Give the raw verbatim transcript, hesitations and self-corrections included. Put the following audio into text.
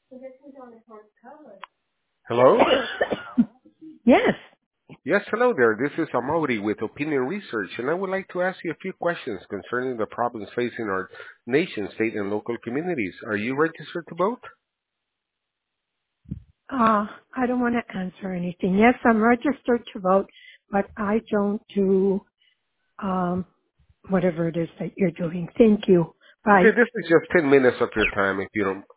Hello? Yes. Yes, hello there. This is Amaury with Opinion Research, and I would like to ask you a few questions concerning the problems facing our nation, state, and local communities. Are you registered to vote? Uh, I don't want to answer anything. Yes, I'm registered to vote, but I don't do, um, whatever it is that you're doing. Thank you. Okay, Bye. this is just ten minutes of your time if you don't